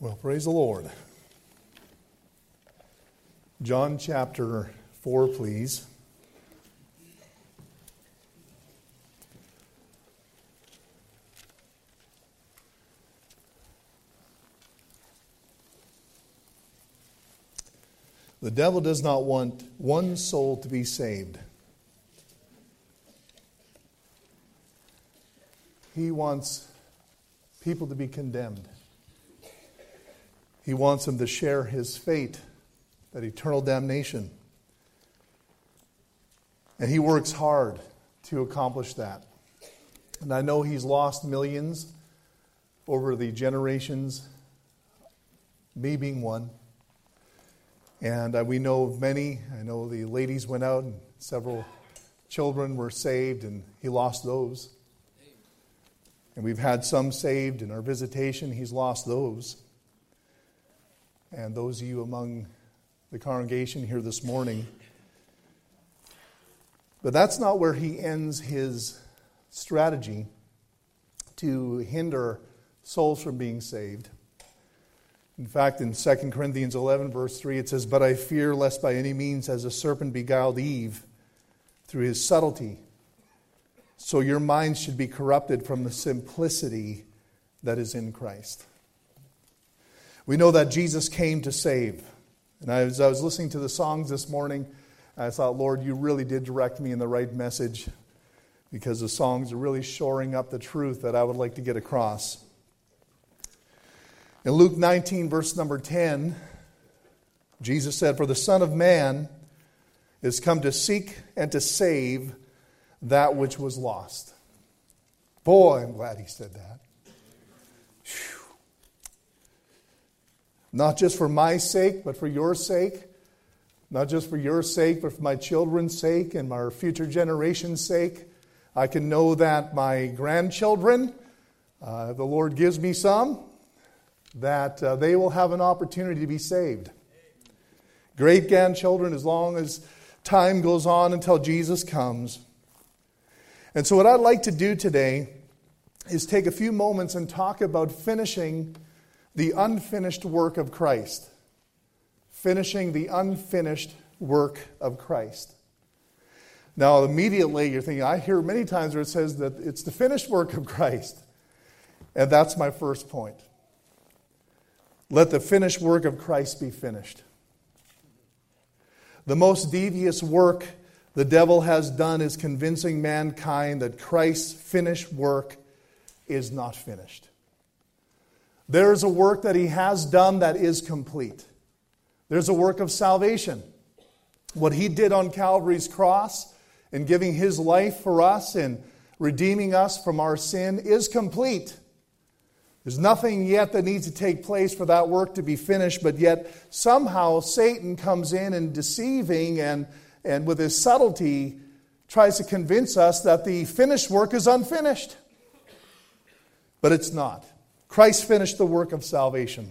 Well, praise the Lord. John chapter 4, please. The devil does not want one soul to be saved. He wants people to be condemned. He wants them to share his fate, that eternal damnation. And he works hard to accomplish that. And I know he's lost millions over the generations, me being one. And we know of many. I know the ladies went out and several children were saved, and he lost those. And we've had some saved in our visitation. He's lost those. And those of you among the congregation here this morning. But that's not where he ends his strategy to hinder souls from being saved. In fact, in 2 Corinthians 11, verse 3, it says, "But I fear lest by any means as a serpent beguiled Eve through his subtlety, so your minds should be corrupted from the simplicity that is in Christ." We know that Jesus came to save. And as I was listening to the songs this morning, I thought, Lord, you really did direct me in the right message, because the songs are really shoring up the truth that I would like to get across. In Luke 19, verse number 10, Jesus said, "For the Son of Man is come to seek and to save that which was lost." Boy, I'm glad he said that. Whew. Not just for my sake, but for your sake. Not just for your sake, but for my children's sake and our future generation's sake. I can know that my grandchildren, the Lord gives me some, that they will have an opportunity to be saved. Great grandchildren, as long as time goes on until Jesus comes. And so what I'd like to do today is take a few moments and talk about finishing the unfinished work of Christ. Finishing the unfinished work of Christ. Now, immediately you're thinking, I hear many times where it says that it's the finished work of Christ. And that's my first point. Let the finished work of Christ be finished. The most devious work the devil has done is convincing mankind that Christ's finished work is not finished. There is a work that he has done that is complete. There's a work of salvation. What he did on Calvary's cross in giving his life for us and redeeming us from our sin is complete. There's nothing yet that needs to take place for that work to be finished, but yet somehow Satan comes in and deceiving and with his subtlety tries to convince us that the finished work is unfinished. But it's not. Christ finished the work of salvation.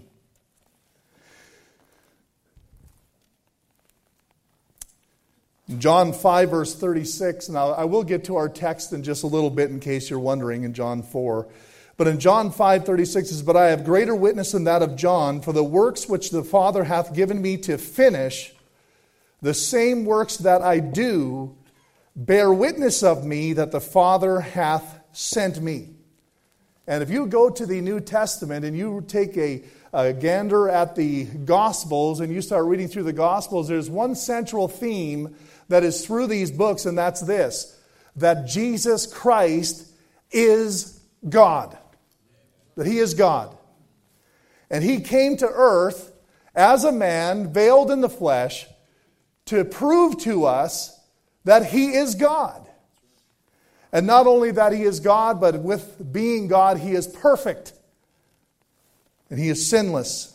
In John 5, verse 36, and I will get to our text in just a little bit in case you're wondering in John 4. But in John 5:36 it says, "But I have greater witness than that of John, for the works which the Father hath given me to finish, the same works that I do, bear witness of me that the Father hath sent me." And if you go to the New Testament and you take a gander at the Gospels and you start reading through the Gospels, there's one central theme that is through these books, and that's this: that Jesus Christ is God. That he is God. And he came to earth as a man, veiled in the flesh, to prove to us that he is God. And not only that he is God, but with being God, he is perfect. And he is sinless.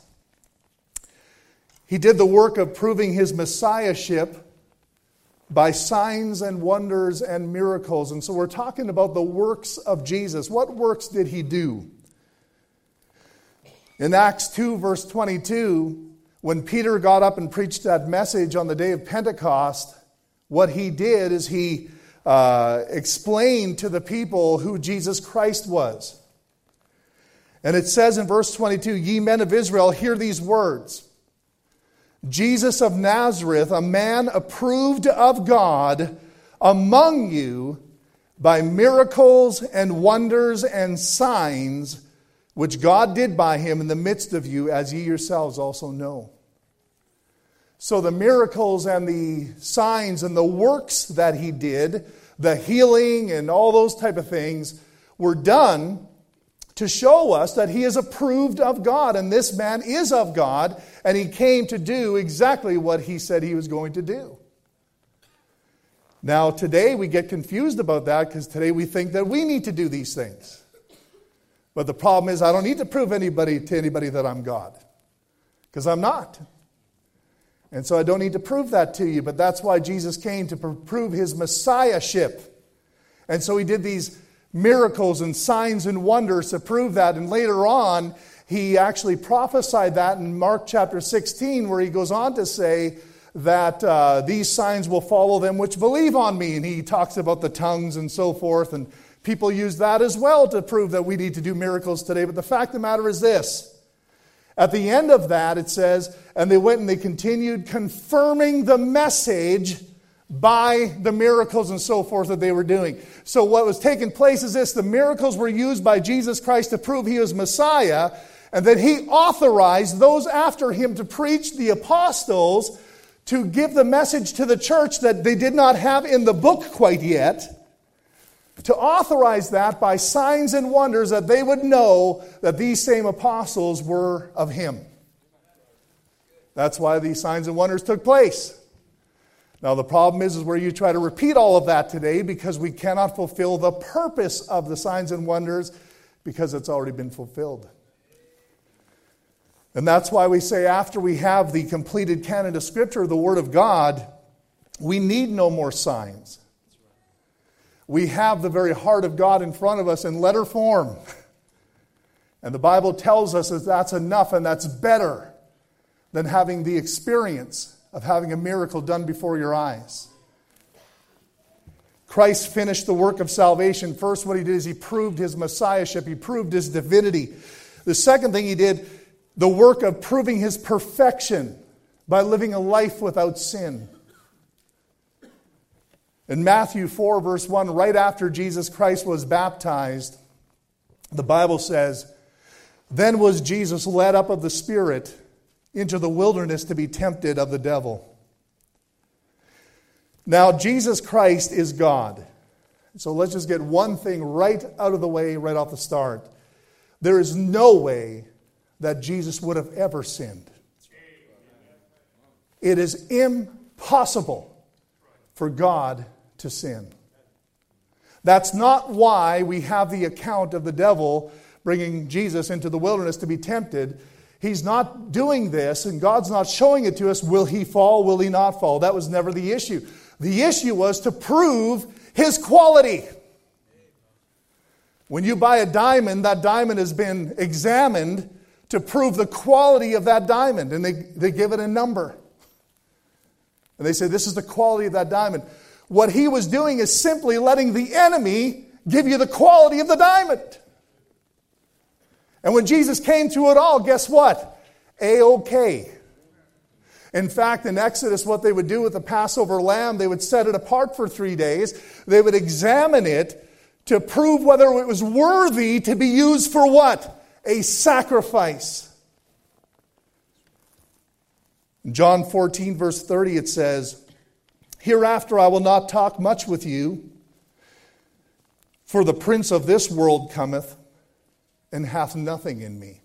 He did the work of proving his messiahship by signs and wonders and miracles. And so we're talking about the works of Jesus. What works did he do? In Acts 2, verse 22, when Peter got up and preached that message on the day of Pentecost, what he did is he explained to the people who Jesus Christ was. And it says in verse 22, "Ye men of Israel, hear these words. Jesus of Nazareth, a man approved of God among you by miracles and wonders and signs, which God did by him in the midst of you, as ye yourselves also know." So the miracles and the signs and the works that he did, the healing and all those type of things, were done to show us that he is approved of God. And this man is of God, and he came to do exactly what he said he was going to do. Now, today we get confused about that because today we think that we need to do these things. But the problem is I don't need to prove to anybody that I'm God, because I'm not. And so I don't need to prove that to you, but that's why Jesus came, to prove his messiahship. And so he did these miracles and signs and wonders to prove that. And later on, he actually prophesied that in Mark chapter 16, where he goes on to say that these signs will follow them which believe on me. And he talks about the tongues and so forth. And people use that as well to prove that we need to do miracles today. But the fact of the matter is this. At the end of that, it says, "And they went and they continued confirming the message by the miracles and so forth that they were doing." So what was taking place is this: the miracles were used by Jesus Christ to prove he was Messiah, and then he authorized those after him to preach, the apostles, to give the message to the church that they did not have in the book quite yet, to authorize that by signs and wonders that they would know that these same apostles were of him. That's why these signs and wonders took place. Now the problem is where you try to repeat all of that today, because we cannot fulfill the purpose of the signs and wonders because it's already been fulfilled. And that's why we say after we have the completed canon of Scripture, the Word of God, we need no more signs. We have the very heart of God in front of us in letter form. And the Bible tells us that that's enough, and that's better than having the experience of having a miracle done before your eyes. Christ finished the work of salvation. First, what he did is he proved his messiahship. He proved his divinity. The second thing he did, the work of proving his perfection by living a life without sin. In Matthew 4, verse 1, right after Jesus Christ was baptized, the Bible says, "Then was Jesus led up of the Spirit into the wilderness to be tempted of the devil." Now, Jesus Christ is God. So let's just get one thing right out of the way, right off the start. There is no way that Jesus would have ever sinned. It is impossible for God to sin. That's not why we have the account of the devil bringing Jesus into the wilderness to be tempted. He's not doing this, and God's not showing it to us. Will he fall? Will he not fall? That was never the issue. The issue was to prove his quality. When you buy a diamond, that diamond has been examined to prove the quality of that diamond, and they give it a number. And they say, this is the quality of that diamond. What he was doing is simply letting the enemy give you the quality of the diamond. And when Jesus came through it all, guess what? A-okay. In fact, in Exodus, what they would do with the Passover lamb, they would set it apart for 3 days. They would examine it to prove whether it was worthy to be used for what? A sacrifice. In John 14, verse 30, it says, "Hereafter I will not talk much with you, for the prince of this world cometh, and hath nothing in me."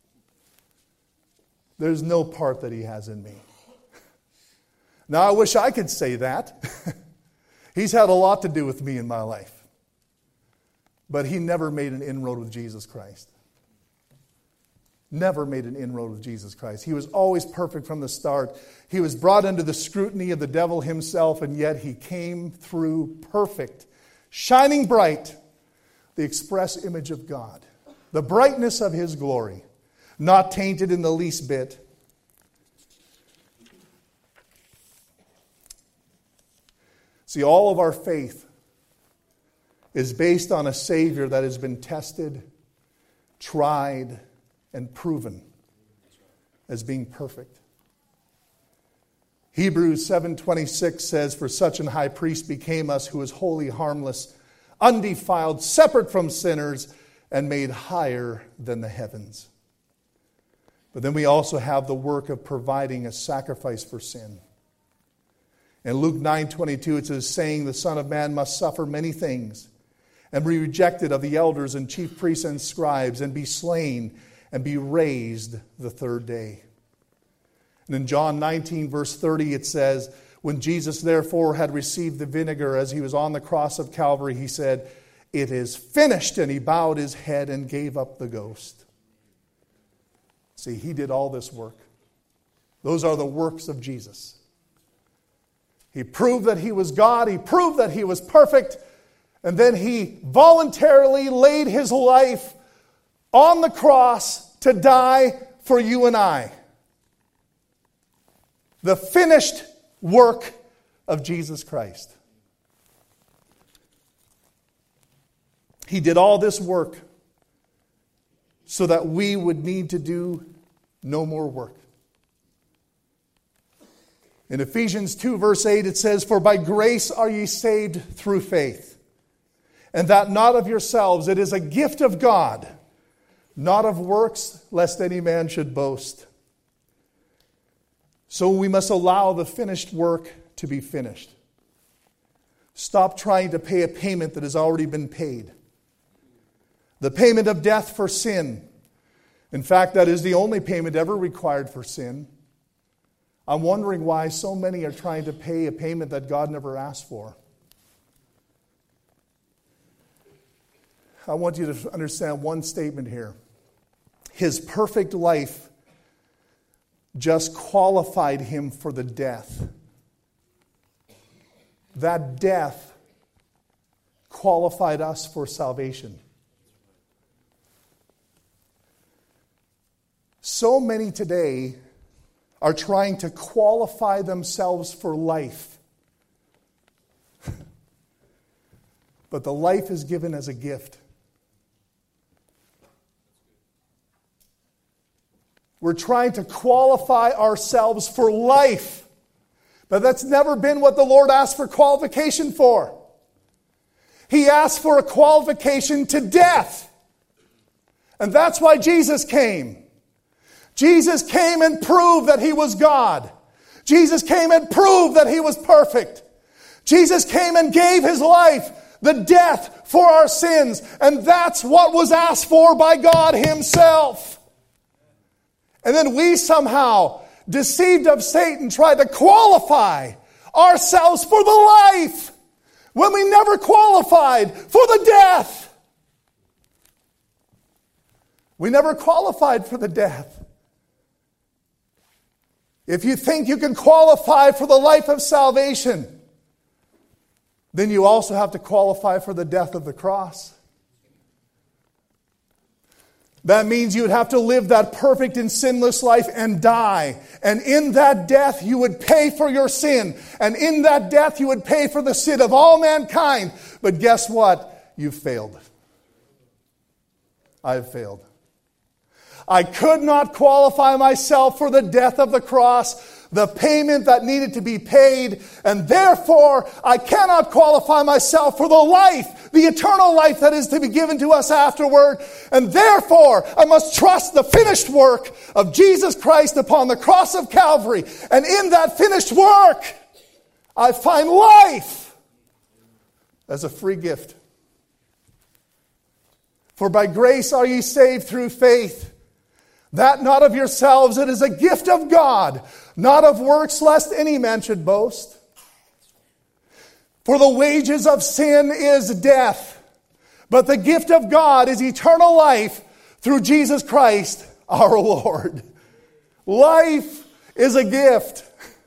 There's no part that he has in me. Now, I wish I could say that. He's had a lot to do with me in my life. But he never made an inroad with Jesus Christ. Never made an inroad with Jesus Christ. He was always perfect from the start. He was brought under the scrutiny of the devil himself, and yet he came through perfect, shining bright, the express image of God, the brightness of his glory, not tainted in the least bit. See, all of our faith is based on a Savior that has been tested tried, and proven as being perfect. Hebrews 7:26 says, "For such an high priest became us, who is holy, harmless, undefiled, separate from sinners, and made higher than the heavens." But then we also have the work of providing a sacrifice for sin. In Luke 9:22 it says, saying, "The Son of Man must suffer many things, and be rejected of the elders and chief priests and scribes, and be slain, and be raised the third day." And in John 19, verse 30, it says, "When Jesus therefore had received the vinegar as he was on the cross of Calvary, he said, 'It is finished,' and he bowed his head and gave up the ghost." See, he did all this work. Those are the works of Jesus. He proved that he was God. He proved that he was perfect. And then he voluntarily laid his life on the cross to die for you and I. The finished work of Jesus Christ. He did all this work so that we would need to do no more work. In Ephesians 2, verse 8, it says, "For by grace are ye saved through faith, and that not of yourselves, it is a gift of God, not of works, lest any man should boast." So we must allow the finished work to be finished. Stop trying to pay a payment that has already been paid. The payment of death for sin. In fact, that is the only payment ever required for sin. I'm wondering why so many are trying to pay a payment that God never asked for. I want you to understand one statement here. His perfect life just qualified him for the death. That death qualified us for salvation. So many today are trying to qualify themselves for life. But the life is given as a gift. We're trying to qualify ourselves for life. But that's never been what the Lord asked for qualification for. He asked for a qualification to death. And that's why Jesus came. Jesus came and proved that he was God. Jesus came and proved that he was perfect. Jesus came and gave his life, the death for our sins. And that's what was asked for by God himself. And then we somehow, deceived of Satan, tried to qualify ourselves for the life when we never qualified for the death. We never qualified for the death. If you think you can qualify for the life of salvation, then you also have to qualify for the death of the cross. That means you would have to live that perfect and sinless life and die. And in that death, you would pay for your sin. And in that death, you would pay for the sin of all mankind. But guess what? You've failed. I've failed. I could not qualify myself for the death of the cross, the payment that needed to be paid, and therefore I cannot qualify myself for the life, the eternal life that is to be given to us afterward, and therefore I must trust the finished work of Jesus Christ upon the cross of Calvary, and in that finished work I find life as a free gift. For by grace are ye saved through faith, that not of yourselves, it is a gift of God, not of works, lest any man should boast. For the wages of sin is death, but the gift of God is eternal life through Jesus Christ our Lord. Life is a gift.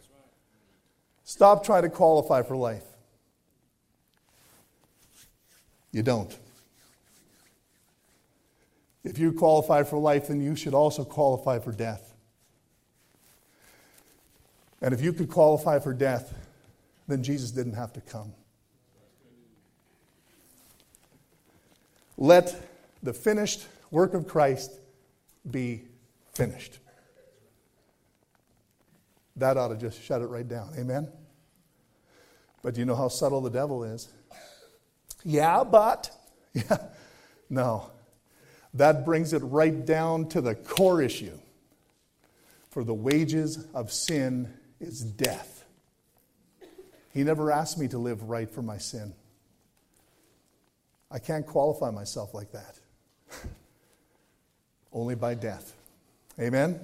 Stop trying to qualify for life. You don't. If you qualify for life, then you should also qualify for death. And if you could qualify for death, then Jesus didn't have to come. Let the finished work of Christ be finished. That ought to just shut it right down. Amen? But you know how subtle the devil is. Yeah, but. Yeah. No. That brings it right down to the core issue. For the wages of sin is death. He never asked me to live right for my sin. I can't qualify myself like that. Only by death. Amen?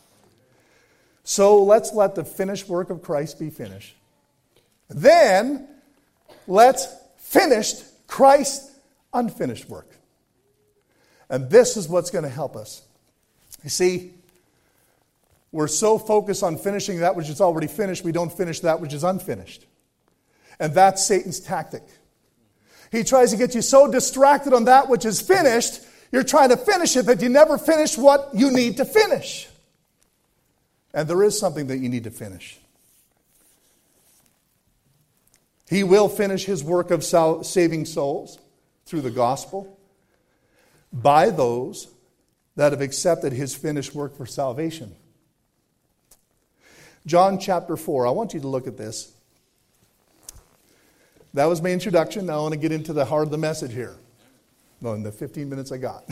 So let's let the finished work of Christ be finished. Then, let's finish Christ's unfinished work. And this is what's going to help us. You see, we're so focused on finishing that which is already finished, we don't finish that which is unfinished. And that's Satan's tactic. He tries to get you so distracted on that which is finished, you're trying to finish it, that you never finish what you need to finish. And there is something that you need to finish. He will finish his work of saving souls through the gospel by those that have accepted his finished work for salvation. John chapter 4. I want you to look at this. That was my introduction. Now I want to get into the heart of the message here. No, in the 15 minutes I got.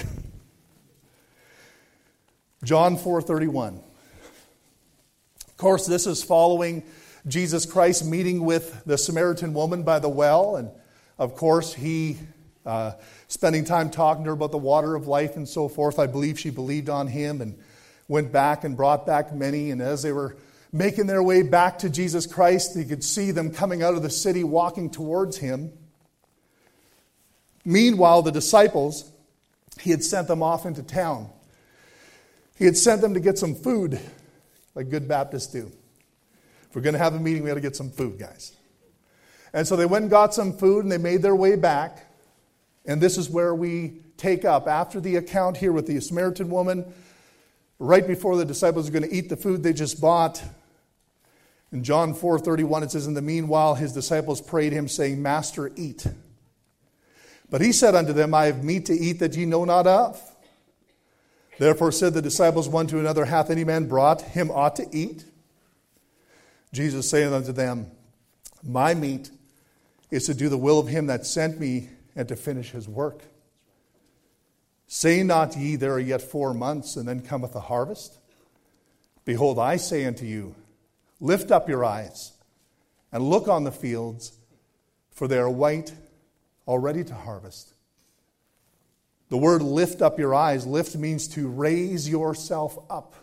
John 4:31. Of course, this is following Jesus Christ meeting with the Samaritan woman by the well. And of course, he spending time talking to her about the water of life and so forth. I believe she believed on him and went back and brought back many. And as they were making their way back to Jesus Christ, you could see them coming out of the city walking towards him. Meanwhile, the disciples, he had sent them off into town. He had sent them to get some food, like good Baptists do. If we're going to have a meeting, we got to get some food, guys. And so they went and got some food, and they made their way back. And this is where we take up. After the account here with the Samaritan woman, right before the disciples are going to eat the food they just bought, in John 4:31, it says, "In the meanwhile, his disciples prayed him, saying, Master, eat. But he said unto them, I have meat to eat that ye know not of. Therefore said the disciples one to another, Hath any man brought him aught to eat? Jesus saith unto them, My meat is to do the will of him that sent me, and to finish his work. Say not ye, there are yet 4 months, and then cometh the harvest? Behold, I say unto you, lift up your eyes, and look on the fields, for they are white, already to harvest. The word lift up your eyes, lift means to raise yourself up.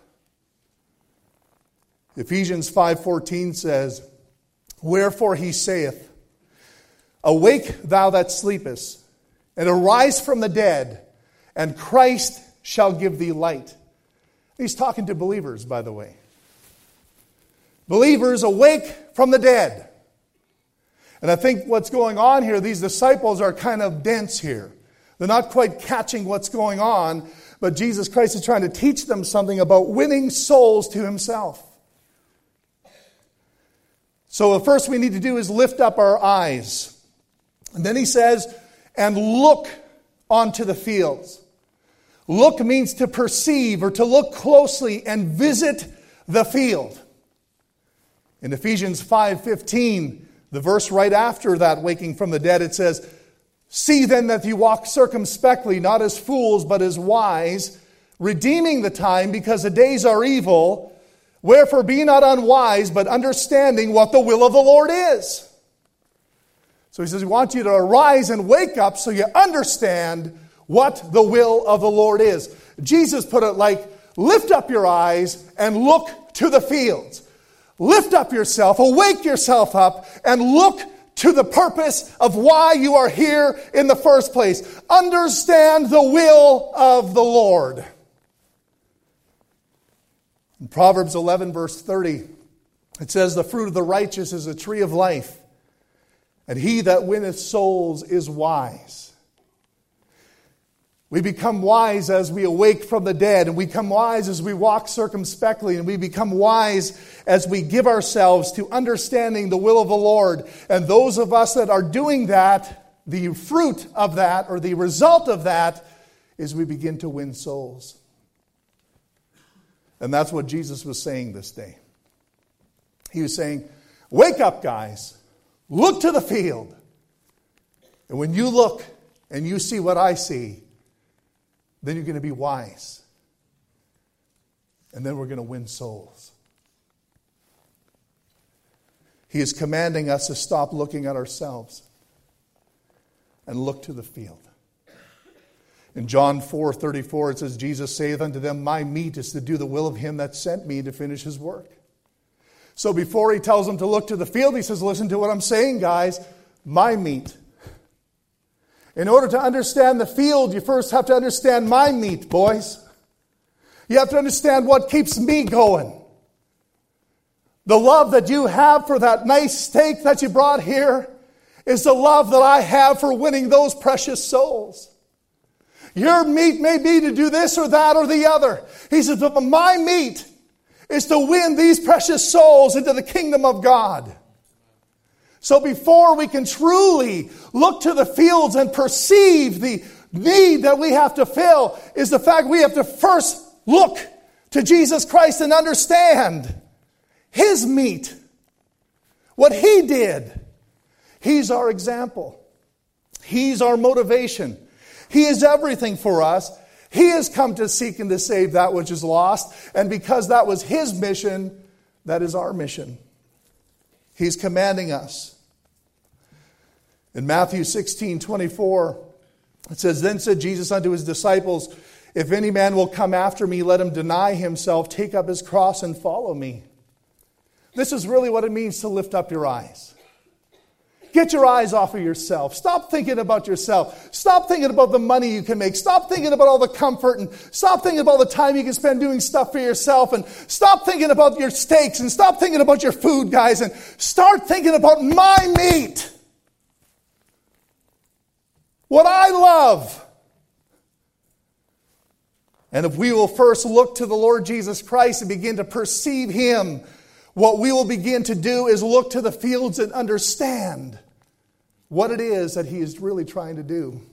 Ephesians 5:14 says, Wherefore he saith, Awake thou that sleepest, and arise from the dead, and Christ shall give thee light. He's talking to believers, by the way. Believers, awake from the dead. And I think what's going on here, these disciples are kind of dense here. They're not quite catching what's going on, but Jesus Christ is trying to teach them something about winning souls to himself. So the first we need to do is lift up our eyes. And then he says, and look onto the fields. Look means to perceive or to look closely and visit the field. In Ephesians 5:15, the verse right after that, waking from the dead, it says, See then that you walk circumspectly, not as fools, but as wise, redeeming the time, because the days are evil. Wherefore be not unwise, but understanding what the will of the Lord is. So he says, we want you to arise and wake up so you understand what the will of the Lord is. Jesus put it like, lift up your eyes and look to the fields. Lift up yourself, awake yourself up, and look to the purpose of why you are here in the first place. Understand the will of the Lord. In Proverbs 11, verse 30, it says, The fruit of the righteous is a tree of life, and he that winneth souls is wise. We become wise as we awake from the dead, and we become wise as we walk circumspectly, and we become wise as we give ourselves to understanding the will of the Lord. And those of us that are doing that, the fruit of that, or the result of that, is we begin to win souls. And that's what Jesus was saying this day. He was saying, wake up, guys. Look to the field. And when you look and you see what I see, then you're going to be wise. And then we're going to win souls. He is commanding us to stop looking at ourselves and look to the field. In John 4:34, it says, Jesus saith unto them, my meat is to do the will of him that sent me to finish his work. So before he tells them to look to the field, he says, listen to what I'm saying, guys. My meat. In order to understand the field, you first have to understand my meat, boys. You have to understand what keeps me going. The love that you have for that nice steak that you brought here is the love that I have for winning those precious souls. Your meat may be to do this or that or the other. He says, but my meat is to win these precious souls into the kingdom of God. So before we can truly look to the fields and perceive the need that we have to fill, is the fact we have to first look to Jesus Christ and understand his meat, what he did. He's our example. He's our motivation. He is everything for us. He has come to seek and to save that which is lost. And because that was his mission, that is our mission. He's commanding us. In Matthew 16:24, it says, then said Jesus unto his disciples, if any man will come after me, let him deny himself, take up his cross, and follow me. This is really what it means to lift up your eyes. Get your eyes off of yourself. Stop thinking about yourself. Stop thinking about the money you can make. Stop thinking about all the comfort, and stop thinking about all the time you can spend doing stuff for yourself, and stop thinking about your steaks, and stop thinking about your food, guys, and start thinking about my meat. What I love. And if we will first look to the Lord Jesus Christ and begin to perceive him, what we will begin to do is look to the fields and understand what it is that he is really trying to do.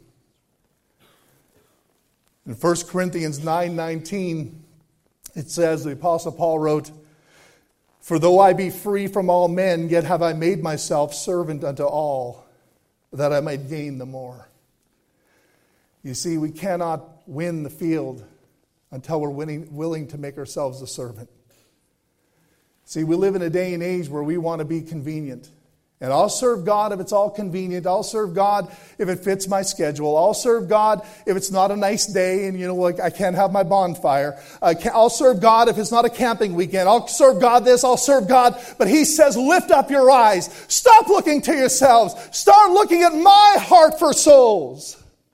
In 1 Corinthians 9:19, it says, the Apostle Paul wrote, for though I be free from all men, yet have I made myself servant unto all, that I might gain the more. You see, we cannot win the field until we're willing to make ourselves a servant. See, we live in a day and age where we want to be convenient. And I'll serve God if it's all convenient. I'll serve God if it fits my schedule. I'll serve God if it's not a nice day and, like I can't have my bonfire. I'll serve God if it's not a camping weekend. I'll serve God this, I'll serve God. But he says, lift up your eyes. Stop looking to yourselves. Start looking at my heart for souls.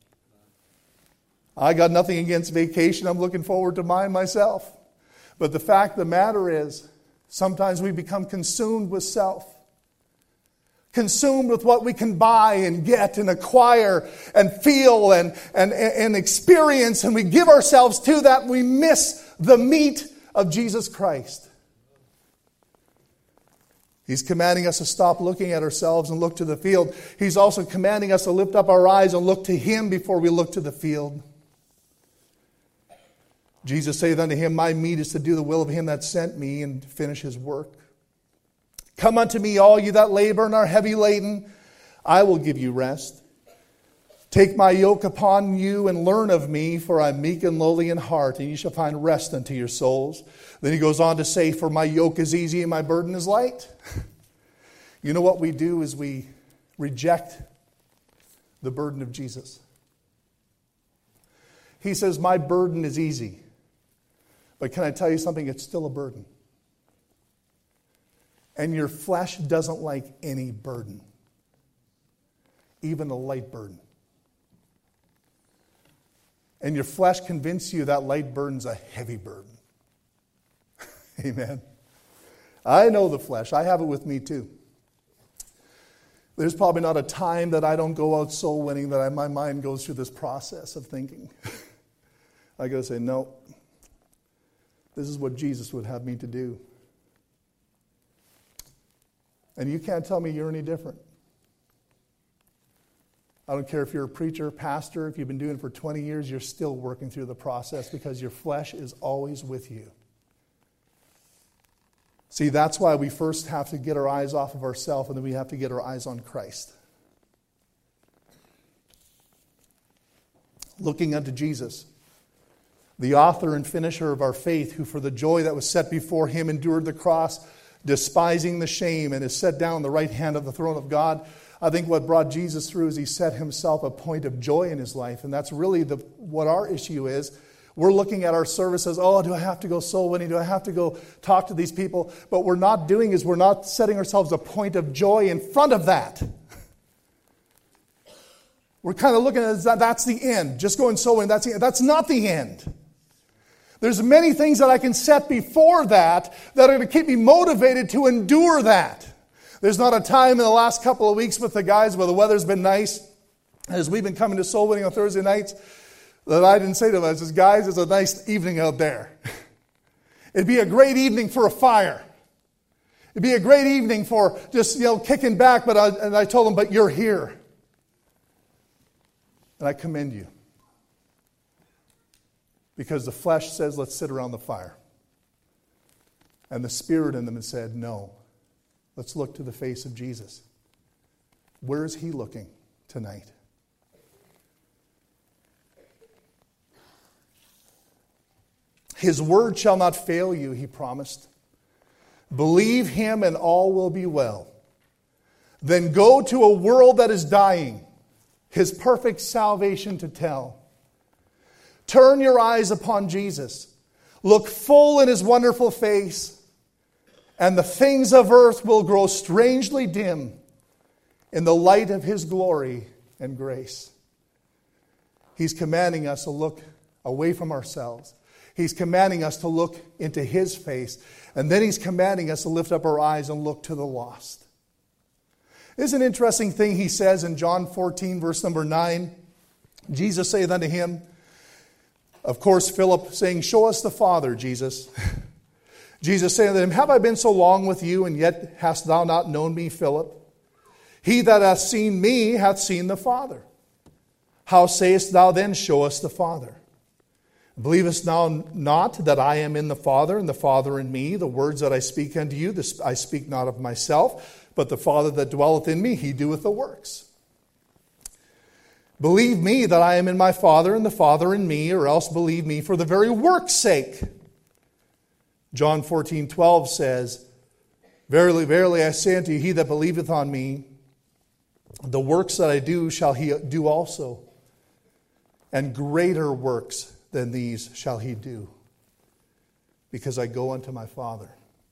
I got nothing against vacation. I'm looking forward to mine myself. But the fact of the matter is, sometimes we become consumed with self. Consumed with what we can buy and get and acquire and feel and experience. And we give ourselves to that and we miss the meat of Jesus Christ. He's commanding us to stop looking at ourselves and look to the field. He's also commanding us to lift up our eyes and look to him before we look to the field. Jesus saith unto him, my meat is to do the will of him that sent me and to finish his work. Come unto me, all you that labor and are heavy laden, I will give you rest. Take my yoke upon you and learn of me, for I am meek and lowly in heart, and you shall find rest unto your souls. Then he goes on to say, for my yoke is easy and my burden is light. You know what we do is we reject the burden of Jesus. He says, my burden is easy. But can I tell you something? It's still a burden. And your flesh doesn't like any burden. Even a light burden. And your flesh convinces you that light burden's a heavy burden. Amen. I know the flesh. I have it with me too. There's probably not a time that I don't go out soul winning that my mind goes through this process of thinking. I got to say, no. This is what Jesus would have me to do. And you can't tell me you're any different. I don't care if you're a preacher, pastor, if you've been doing it for 20 years, you're still working through the process because your flesh is always with you. See, that's why we first have to get our eyes off of ourselves, and then we have to get our eyes on Christ. Looking unto Jesus, the author and finisher of our faith, who for the joy that was set before him endured the cross, despising the shame, and is set down on the right hand of the throne of God. I think what brought Jesus through is he set himself a point of joy in his life. And that's really what our issue is. We're looking at our service as, oh, do I have to go soul winning? Do I have to go talk to these people? But what we're not doing is we're not setting ourselves a point of joy in front of that. We're kind of looking at that's the end. Just going soul winning, that's the end. That's not the end. There's many things that I can set before that are going to keep me motivated to endure that. There's not a time in the last couple of weeks with the guys where the weather's been nice, as we've been coming to soul winning on Thursday nights, that I didn't say to them, I said, guys, it's a nice evening out there. It'd be a great evening for a fire. It'd be a great evening for just, kicking back, but I told them, but you're here. And I commend you. Because the flesh says, let's sit around the fire. And the spirit in them has said, no. Let's look to the face of Jesus. Where is he looking tonight? His word shall not fail you, he promised. Believe him and all will be well. Then go to a world that is dying, his perfect salvation to tell. Turn your eyes upon Jesus. Look full in his wonderful face, and the things of earth will grow strangely dim in the light of his glory and grace. He's commanding us to look away from ourselves. He's commanding us to look into his face. And then he's commanding us to lift up our eyes and look to the lost. This is an interesting thing he says in John 14, verse number 9. Jesus saith unto him, of course, Philip saying, show us the Father, Jesus. Jesus saith unto him, have I been so long with you, and yet hast thou not known me, Philip? He that hath seen me hath seen the Father. How sayest thou then, show us the Father? Believest thou not that I am in the Father, and the Father in me? The words that I speak unto you, I speak not of myself, but the Father that dwelleth in me, he doeth the works. Believe me that I am in my Father, and the Father in me, or else believe me for the very work's sake. John 14:12 says, verily, verily, I say unto you, he that believeth on me, the works that I do shall he do also, and greater works than these shall he do, because I go unto my Father.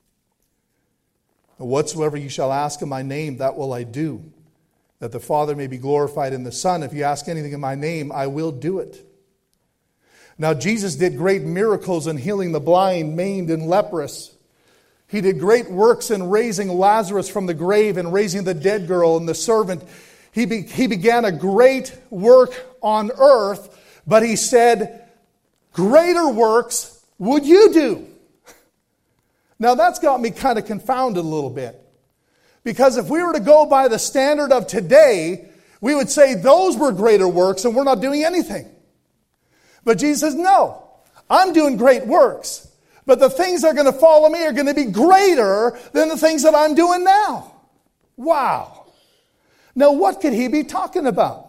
And whatsoever you shall ask in my name, that will I do, that the Father may be glorified in the Son. If you ask anything in my name, I will do it. Now, Jesus did great miracles in healing the blind, maimed, and leprous. He did great works in raising Lazarus from the grave and raising the dead girl and the servant. He began a great work on earth, but he said, greater works would you do? Now, that's got me kind of confounded a little bit. Because if we were to go by the standard of today, we would say those were greater works and we're not doing anything. But Jesus says, no, I'm doing great works. But the things that are going to follow me are going to be greater than the things that I'm doing now. Wow. Now, what could he be talking about?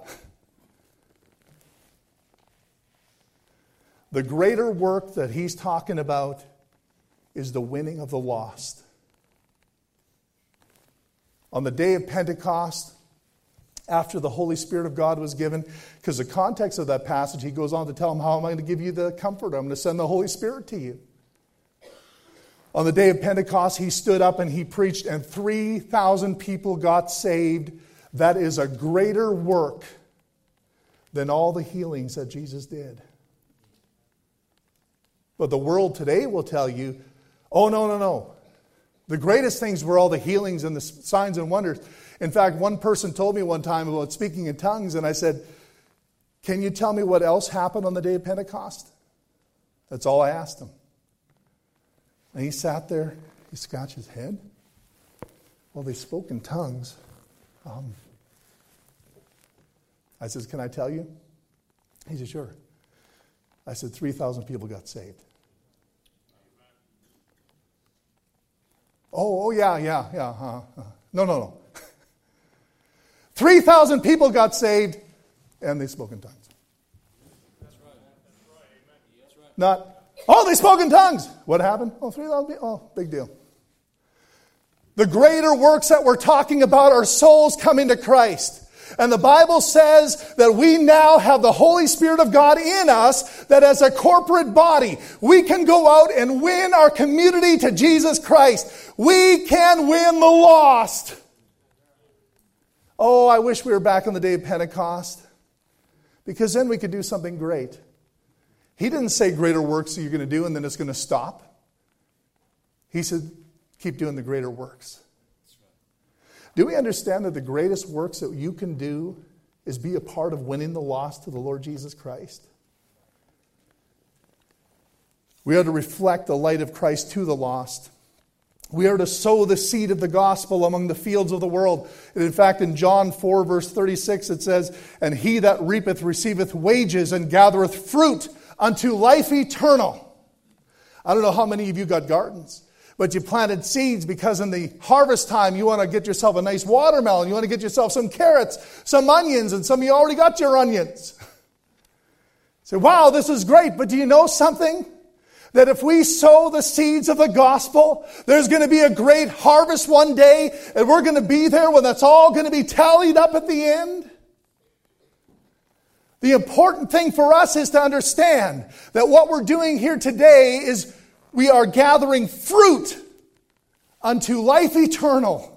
The greater work that he's talking about is the winning of the lost. On the day of Pentecost, after the Holy Spirit of God was given, because the context of that passage, he goes on to tell them, how am I going to give you the comfort? I'm going to send the Holy Spirit to you. On the day of Pentecost, he stood up and he preached, and 3,000 people got saved. That is a greater work than all the healings that Jesus did. But the world today will tell you, oh, no. The greatest things were all the healings and the signs and wonders. In fact, one person told me one time about speaking in tongues, and I said, can you tell me what else happened on the day of Pentecost? That's all I asked him. And he sat there, he scratched his head. Well, they spoke in tongues. I said, can I tell you? He said, sure. I said, 3,000 people got saved. Oh, yeah. No. 3,000 people got saved, and they spoke in tongues. That's right. Amen. That's right. Not, oh, they spoke in tongues. What happened? Oh, 3,000 people. Oh, big deal. The greater works that we're talking about are souls coming to Christ. And the Bible says that we now have the Holy Spirit of God in us, that as a corporate body, we can go out and win our community to Jesus Christ. We can win the lost. Oh, I wish we were back on the day of Pentecost, because then we could do something great. He didn't say greater works that you're going to do and then it's going to stop. He said, keep doing the greater works. Do we understand that the greatest works that you can do is be a part of winning the lost to the Lord Jesus Christ? We are to reflect the light of Christ to the lost. We are to sow the seed of the gospel among the fields of the world. And in fact, in John 4, verse 36, it says, and he that reapeth receiveth wages and gathereth fruit unto life eternal. I don't know how many of you got gardens. But you planted seeds because in the harvest time you want to get yourself a nice watermelon. You want to get yourself some carrots, some onions, and some of you already got your onions. Say, wow, this is great. But do you know something? That if we sow the seeds of the gospel, there's going to be a great harvest one day, and we're going to be there when that's all going to be tallied up at the end. The important thing for us is to understand that what we're doing here today is we are gathering fruit unto life eternal.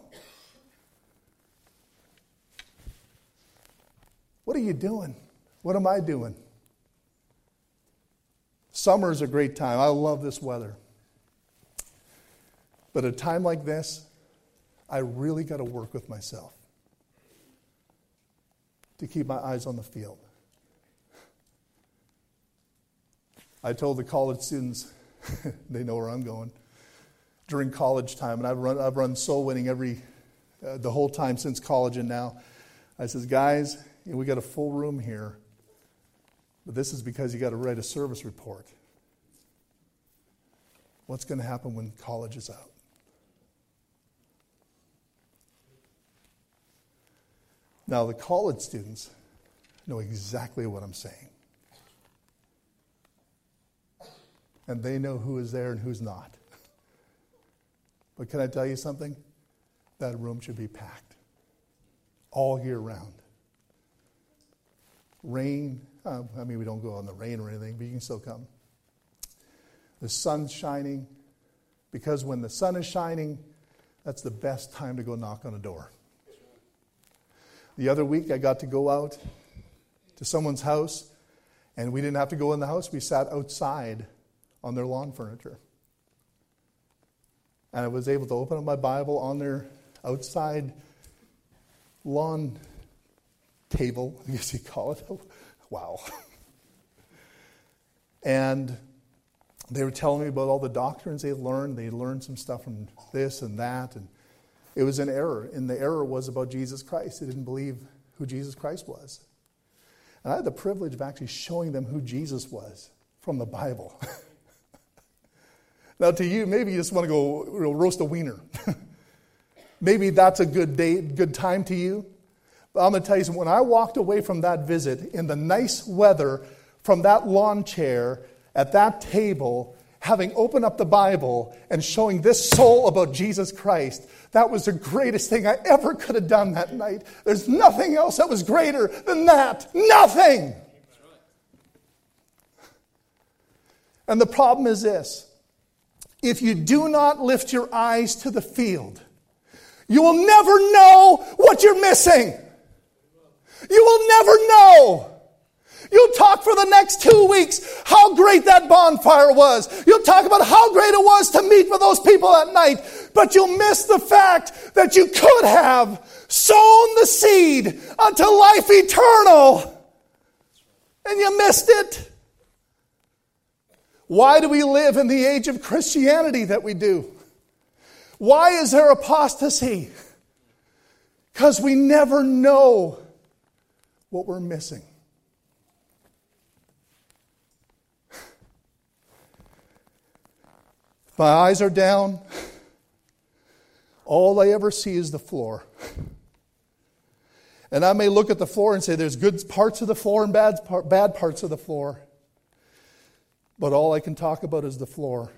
What are you doing? What am I doing? Summer is a great time. I love this weather. But at a time like this, I really got to work with myself to keep my eyes on the field. I told the college students, they know where I'm going, during college time, and I've run soul winning the whole time since college and now. I says, guys, we got a full room here, but this is because you got to write a service report. What's going to happen when college is out? Now, the college students know exactly what I'm saying. And they know who is there and who's not. But can I tell you something? That room should be packed all year round. Rain, we don't go in the rain or anything, but you can still come. The sun's shining, because when the sun is shining, that's the best time to go knock on a door. The other week, I got to go out to someone's house, and we didn't have to go in the house. We sat outside on their lawn furniture. And I was able to open up my Bible on their outside lawn table, I guess you call it. Wow. And they were telling me about all the doctrines they learned. They learned some stuff from this and that. And it was an error. And the error was about Jesus Christ. They didn't believe who Jesus Christ was. And I had the privilege of actually showing them who Jesus was from the Bible. Now, to you, maybe you just want to go roast a wiener. Maybe that's a good time to you. But I'm going to tell you something. When I walked away from that visit in the nice weather from that lawn chair at that table, having opened up the Bible and showing this soul about Jesus Christ, that was the greatest thing I ever could have done that night. There's nothing else that was greater than that. Nothing! And the problem is this. If you do not lift your eyes to the field, you will never know what you're missing. You will never know. You'll talk for the next 2 weeks how great that bonfire was. You'll talk about how great it was to meet with those people at night. But you'll miss the fact that you could have sown the seed unto life eternal. And you missed it. Why do we live in the age of Christianity that we do? Why is there apostasy? Because we never know what we're missing. My eyes are down. All I ever see is the floor. And I may look at the floor and say there's good parts of the floor and bad parts of the floor. But all I can talk about is the floor.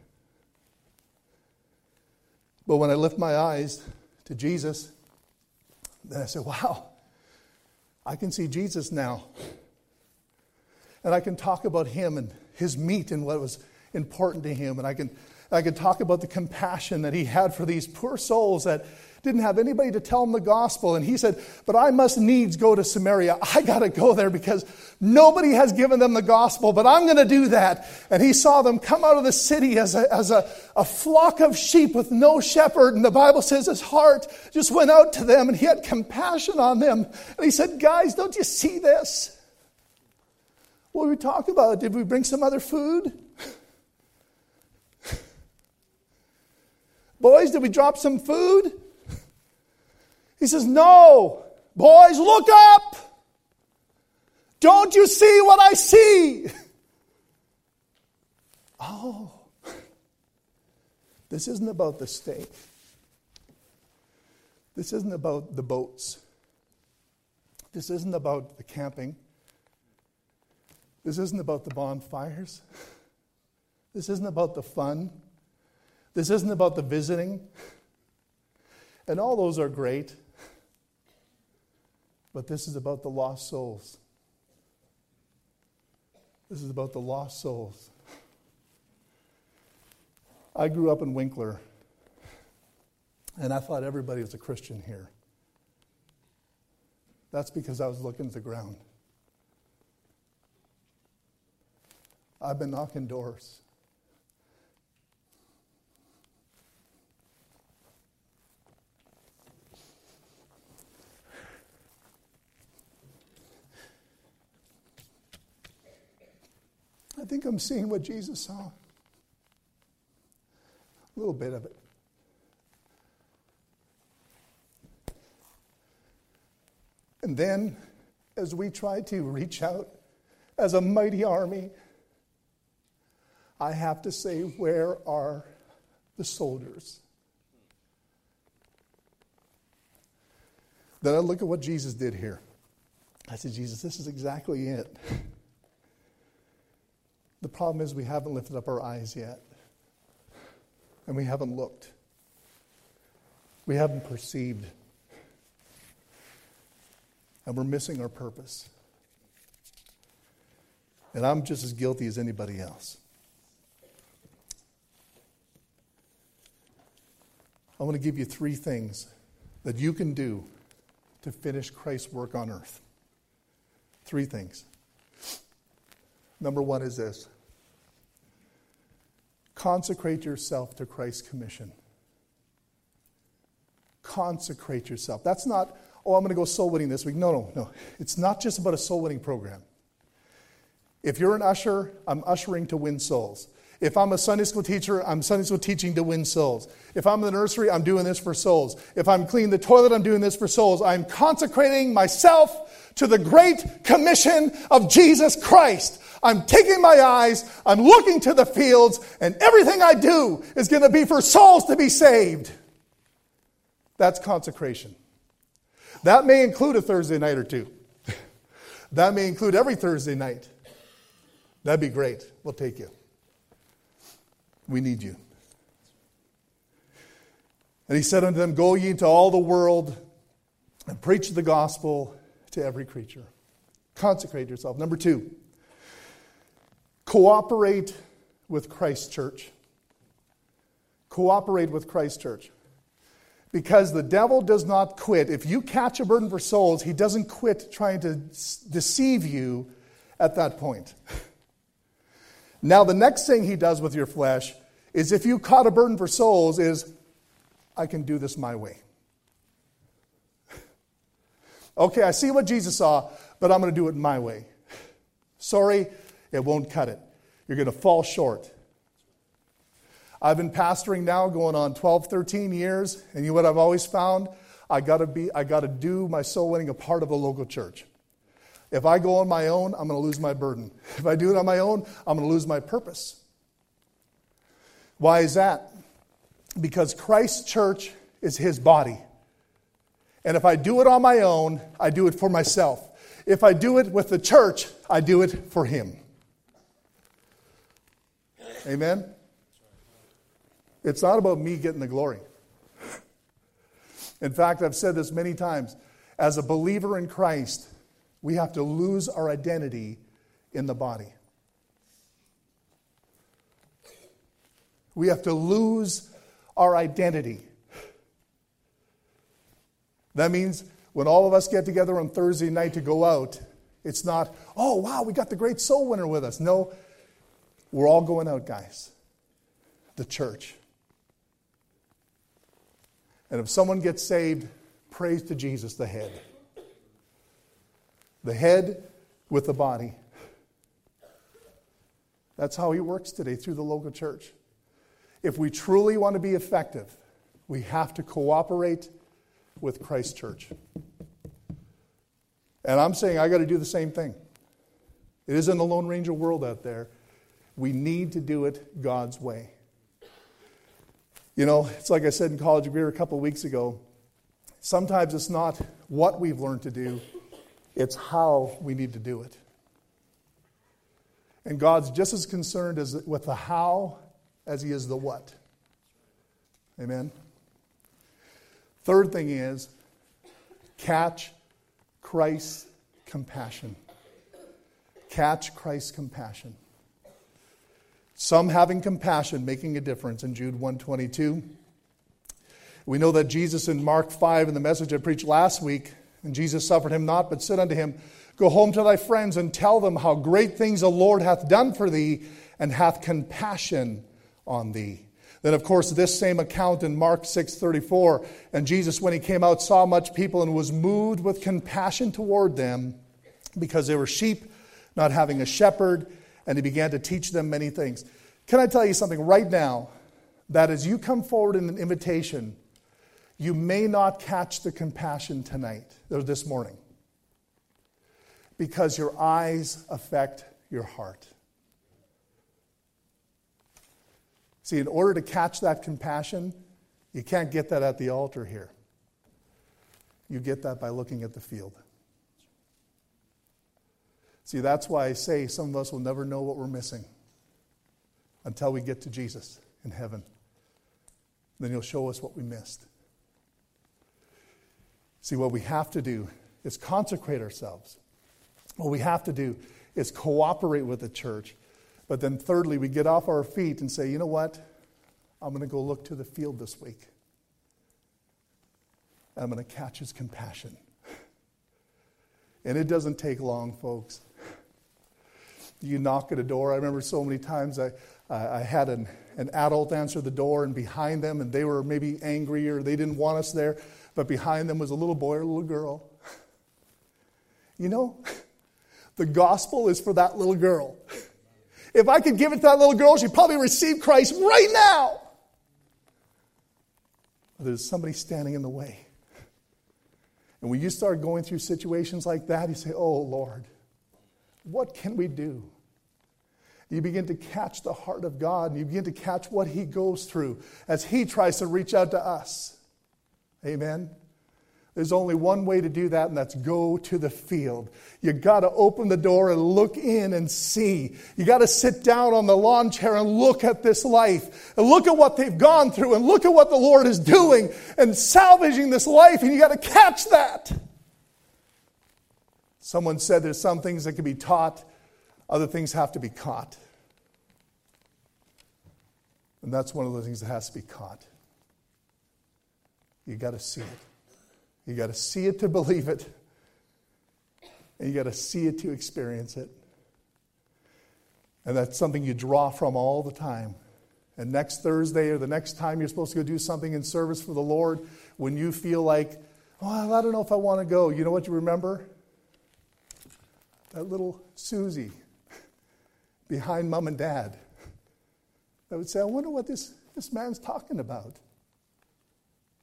But when I lift my eyes to Jesus, then I say, wow, I can see Jesus now. And I can talk about him and his meat and what was important to him. And I can talk about the compassion that he had for these poor souls that didn't have anybody to tell them the gospel. And he said, but I must needs go to Samaria. I got to go there because nobody has given them the gospel, but I'm going to do that. And he saw them come out of the city as a flock of sheep with no shepherd. And the Bible says his heart just went out to them and he had compassion on them. And he said, guys, don't you see this? What did we talk about? Did we bring some other food? Boys, did we drop some food? He says, no. Boys, look up. Don't you see what I see? Oh. This isn't about the steak. This isn't about the boats. This isn't about the camping. This isn't about the bonfires. This isn't about the fun. This isn't about the visiting. And all those are great. But this is about the lost souls. This is about the lost souls. I grew up in Winkler, and I thought everybody was a Christian here. That's because I was looking at the ground. I've been knocking doors. I think I'm seeing what Jesus saw. A little bit of it. And then, as we try to reach out as a mighty army, I have to say, where are the soldiers? Then I look at what Jesus did here. I said, Jesus, this is exactly it. The problem is we haven't lifted up our eyes yet. And we haven't looked. We haven't perceived. And we're missing our purpose. And I'm just as guilty as anybody else. I want to give you 3 things that you can do to finish Christ's work on earth. 3 things. Number 1 is this. Consecrate yourself to Christ's commission. Consecrate yourself. That's not, I'm going to go soul winning this week. No. It's not just about a soul winning program. If you're an usher, I'm ushering to win souls. If I'm a Sunday school teacher, I'm Sunday school teaching to win souls. If I'm in the nursery, I'm doing this for souls. If I'm cleaning the toilet, I'm doing this for souls. I'm consecrating myself to the great commission of Jesus Christ. I'm taking my eyes, I'm looking to the fields, and everything I do is going to be for souls to be saved. That's consecration. That may include a Thursday night or 2. That may include every Thursday night. That'd be great. We'll take you. We need you. And he said unto them, go ye into all the world and preach the gospel to every creature. Consecrate yourself. Number 2, cooperate with Christ's church. Cooperate with Christ's church. Because the devil does not quit. If you catch a burden for souls, he doesn't quit trying to deceive you at that point. Now, the next thing he does with your flesh is if you caught a burden for souls is, I can do this my way. Okay, I see what Jesus saw, but I'm going to do it my way. Sorry, it won't cut it. You're going to fall short. I've been pastoring now going on 12, 13 years, and you know what I've always found? I got to do my soul winning a part of a local church. If I go on my own, I'm going to lose my burden. If I do it on my own, I'm going to lose my purpose. Why is that? Because Christ's church is his body. And if I do it on my own, I do it for myself. If I do it with the church, I do it for him. Amen? It's not about me getting the glory. In fact, I've said this many times. As a believer in Christ, we have to lose our identity in the body. We have to lose our identity. That means when all of us get together on Thursday night to go out, it's not, oh, wow, we got the great soul winner with us. No, we're all going out, guys. The church. And if someone gets saved, praise to Jesus, the head. The head with the body. That's how he works today through the local church. If we truly want to be effective, we have to cooperate with Christ's church. And I'm saying I got to do the same thing. It isn't a Lone Ranger world out there. We need to do it God's way. You know, it's like I said in College of Beer a couple of weeks ago. Sometimes it's not what we've learned to do, it's how we need to do it. And God's just as concerned with the how as he is the what. Amen? Third thing is, catch Christ's compassion. Catch Christ's compassion. Some having compassion, making a difference in Jude 1:22. We know that Jesus in Mark 5, in the message I preached last week, and Jesus suffered him not, but said unto him, Go home to thy friends and tell them how great things the Lord hath done for thee, and hath compassion on thee. Then, of course, this same account in Mark 6:34, and Jesus, when he came out, saw much people and was moved with compassion toward them, because they were sheep, not having a shepherd, and he began to teach them many things. Can I tell you something right now, that as you come forward in an invitation, you may not catch the compassion tonight, or this morning, because your eyes affect your heart. See, in order to catch that compassion, you can't get that at the altar here. You get that by looking at the field. See, that's why I say some of us will never know what we're missing until we get to Jesus in heaven. Then he'll show us what we missed. See, what we have to do is consecrate ourselves. What we have to do is cooperate with the church. But then thirdly, we get off our feet and say, you know what? I'm going to go look to the field this week. And I'm going to catch his compassion. And it doesn't take long, folks. You knock at a door. I remember so many times I had an adult answer the door, and behind them, and they were maybe angry or they didn't want us there, but behind them was a little boy or a little girl. You know, the gospel is for that little girl. If I could give it to that little girl, she'd probably receive Christ right now. But there's somebody standing in the way. And when you start going through situations like that, you say, oh, Lord, what can we do? You begin to catch the heart of God, and you begin to catch what he goes through as he tries to reach out to us. Amen? There's only one way to do that, and that's go to the field. You got to open the door and look in and see. You got to sit down on the lawn chair and look at this life, and look at what they've gone through, and look at what the Lord is doing and salvaging this life, and you got to catch that. Someone said there's some things that can be taught, other things have to be caught. And that's one of the things that has to be caught. You got to see it. You got to see it to believe it. And you got to see it to experience it. And that's something you draw from all the time. And next Thursday or the next time you're supposed to go do something in service for the Lord, when you feel like, oh, I don't know if I want to go, you know what you remember? That little Susie behind mom and dad that would say, I wonder what this man's talking about.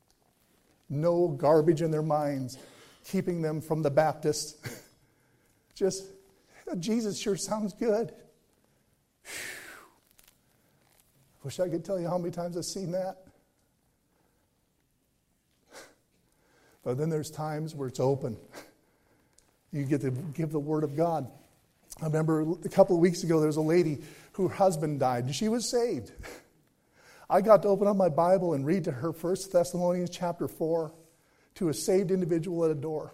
No garbage in their minds keeping them from the Baptist. Just, Jesus sure sounds good. Wish I could tell you how many times I've seen that. But then there's times where it's open. You get to give the Word of God. I remember a couple of weeks ago, there was a lady whose husband died, and she was saved. I got to open up my Bible and read to her 1 Thessalonians chapter 4 to a saved individual at a door.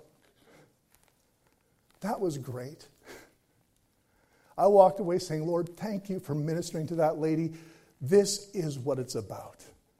That was great. I walked away saying, Lord, thank you for ministering to that lady. This is what it's about.